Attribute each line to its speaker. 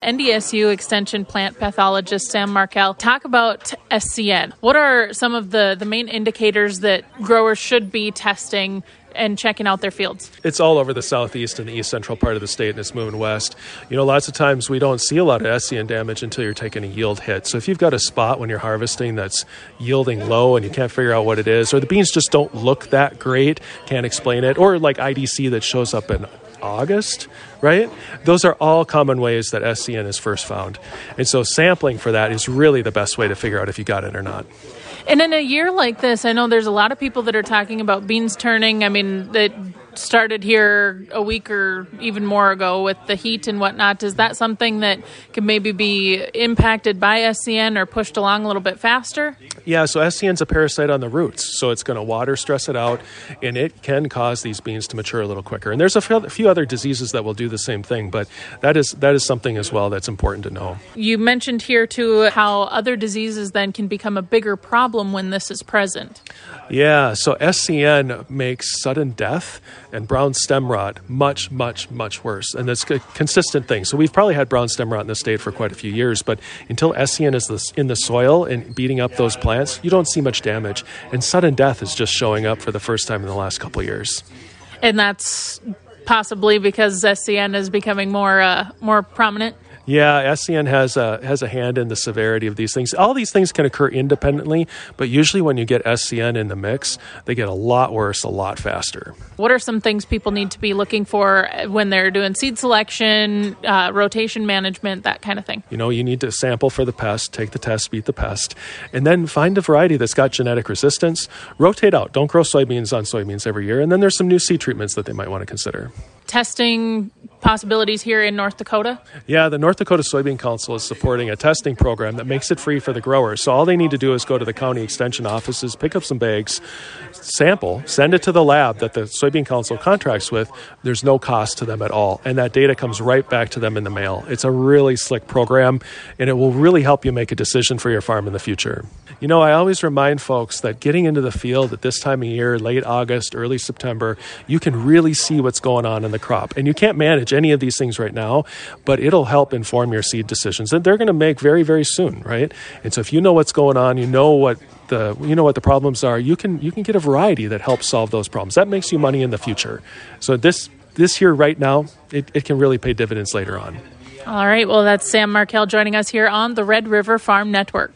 Speaker 1: NDSU Extension plant pathologist Sam Markel. Talk about SCN. What are some of the main indicators that growers should be testing and checking out their fields?
Speaker 2: It's all over the southeast and the east central part of the state, and it's moving west. Lots of times we don't see a lot of SCN damage until you're taking a yield hit. So if you've got a spot when you're harvesting that's yielding low and you can't figure out what it is, or the beans just don't look that great, can't explain it, or like IDC that shows up in August, right? Those are all common ways that SCN is first found. And so sampling for that is really the best way to figure out if you got it or not.
Speaker 1: And in a year like this, I know there's a lot of people that are talking about beans turning. I mean, it started here a week or even more ago with the heat and whatnot. Is that something that could maybe be impacted by SCN or pushed along a little bit faster?
Speaker 2: Yeah, so SCN's a parasite on the roots, so it's going to water stress it out, and it can cause these beans to mature a little quicker. And there's a few other diseases that will do the same thing, but that is something as well that's important to know.
Speaker 1: You mentioned here, too, how other diseases then can become a bigger problem when this is present.
Speaker 2: Yeah, so SCN makes sudden death and brown stem rot much, much, much worse. And that's a consistent thing. So we've probably had brown stem rot in the state for quite a few years, but until SCN is in the soil and beating up those plants, you don't see much damage. And sudden death is just showing up for the first time in the last couple of years.
Speaker 1: And that's possibly because SCN is becoming more prominent?
Speaker 2: Yeah, SCN has a hand in the severity of these things. All these things can occur independently, but usually when you get SCN in the mix, they get a lot worse a lot faster.
Speaker 1: What are some things people need to be looking for when they're doing seed selection, rotation management, that kind of thing?
Speaker 2: You need to sample for the pest, take the test, beat the pest, and then find a variety that's got genetic resistance. Rotate out. Don't grow soybeans on soybeans every year. And then there's some new seed treatments that they might want to consider.
Speaker 1: Testing possibilities here in North Dakota?
Speaker 2: Yeah, the North Dakota Soybean Council is supporting a testing program that makes it free for the growers. So all they need to do is go to the county extension offices, pick up some bags, sample, send it to the lab that the Soybean Council contracts with. There's no cost to them at all. And that data comes right back to them in the mail. It's a really slick program, and it will really help you make a decision for your farm in the future. I always remind folks that getting into the field at this time of year, late August, early September, you can really see what's going on in the crop. And you can't manage any of these things right now, but it'll help inform your seed decisions that they're going to make very, very soon, right? And so if you know what's going on, you know what the problems are, you can get a variety that helps solve those problems. That makes you money in the future. So this year right now, it can really pay dividends later on.
Speaker 1: All right. Well, that's Sam Markel joining us here on the Red River Farm Network.